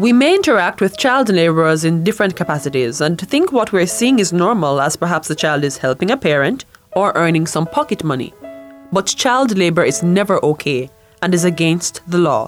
We may interact with child laborers in different capacities and think what we're seeing is normal, as perhaps the child is helping a parent or earning some pocket money. But child labor is never okay and is against the law.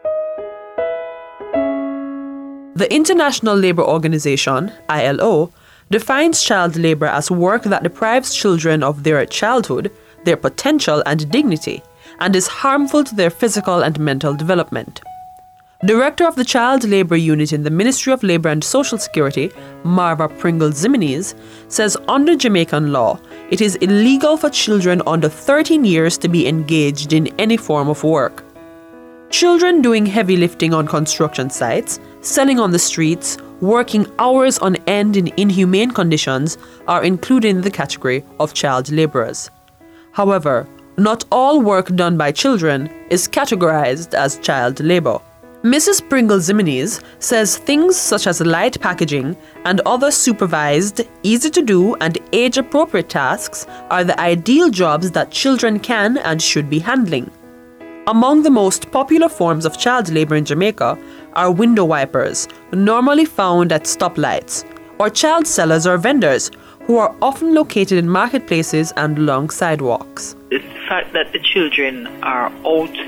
The International Labour Organization, ILO, defines child labor as work that deprives children of their childhood, their potential and dignity, and is harmful to their physical and mental development. Director of the Child Labour Unit in the Ministry of Labour and Social Security, Marva Pringle-Ximenez, says under Jamaican law, it is illegal for children under 13 years to be engaged in any form of work. Children doing heavy lifting on construction sites, selling on the streets, working hours on end in inhumane conditions are included in the category of child labourers. However, not all work done by children is categorized as child labour. Mrs. Pringle-Ximenez says things such as light packaging and other supervised, easy-to-do and age-appropriate tasks are the ideal jobs that children can and should be handling. Among the most popular forms of child labour in Jamaica are window wipers, normally found at stoplights, or child sellers or vendors, who are often located in marketplaces and along sidewalks. The fact that the children are out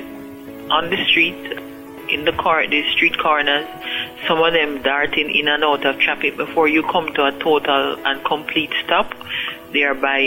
on the street, in the street corners, some of them darting in and out of traffic before you come to a total and complete stop, they are by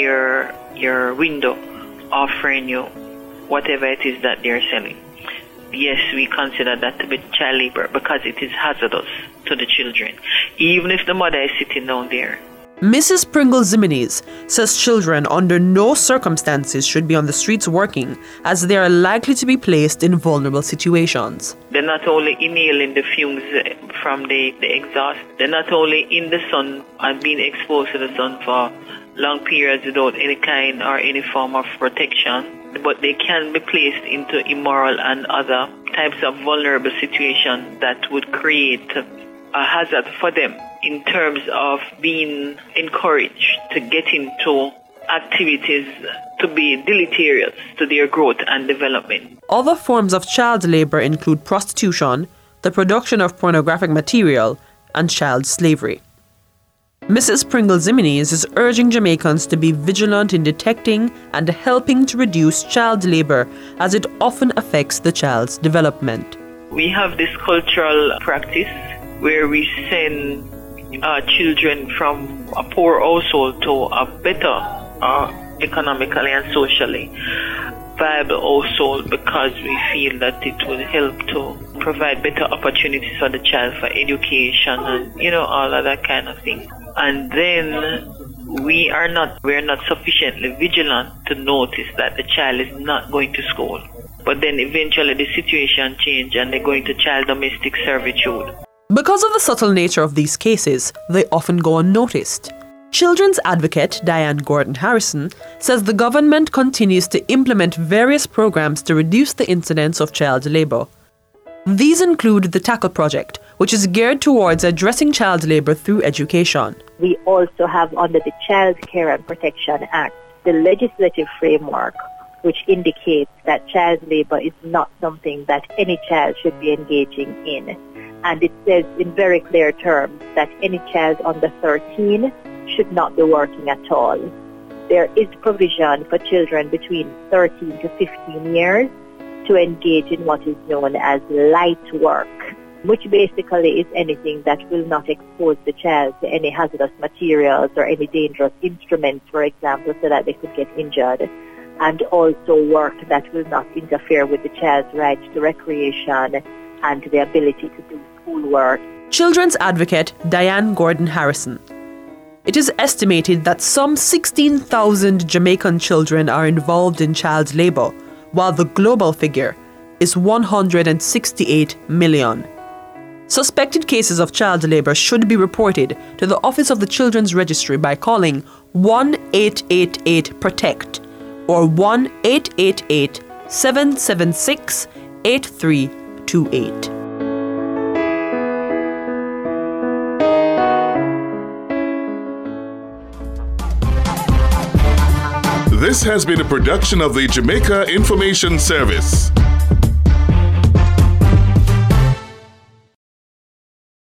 your window offering you whatever it is that they're selling. Yes, we consider that to be child labor because it is hazardous to the children, even if the mother is sitting down there. Mrs. Pringle-Ximenez says children under no circumstances should be on the streets working, as they are likely to be placed in vulnerable situations. They're not only inhaling the fumes from the exhaust, they're not only in the sun and being exposed to the sun for long periods without any kind or any form of protection, but they can be placed into immoral and other types of vulnerable situations that would create a hazard for them in terms of being encouraged to get into activities to be deleterious to their growth and development. Other forms of child labour include prostitution, the production of pornographic material, and child slavery. Mrs. Pringle-Ximenez is urging Jamaicans to be vigilant in detecting and helping to reduce child labour, as it often affects the child's development. We have this cultural practice where we send children from a poor household to a better economically and socially viable household because we feel that it will help to provide better opportunities for the child for education and all of that kind of thing. And then we're not sufficiently vigilant to notice that the child is not going to school. But then eventually the situation changes and they're going to child domestic servitude. Because of the subtle nature of these cases, they often go unnoticed. Children's advocate Diane Gordon Harrison says the government continues to implement various programs to reduce the incidence of child labour. These include the Tackle Project, which is geared towards addressing child labour through education. We also have under the Child Care and Protection Act the legislative framework which indicates that child labour is not something that any child should be engaging in. And it says in very clear terms that any child under 13 should not be working at all. There is provision for children between 13 to 15 years to engage in what is known as light work, which basically is anything that will not expose the child to any hazardous materials or any dangerous instruments, for example, so that they could get injured, and also work that will not interfere with the child's right to recreation and the ability to do schoolwork. Children's advocate Diane Gordon Harrison. It is estimated that some 16,000 Jamaican children are involved in child labour, while the global figure is 168 million. Suspected cases of child labour should be reported to the Office of the Children's Registry by calling 1-888-PROTECT or 1-888-776-8328. This has been a production of the Jamaica Information Service.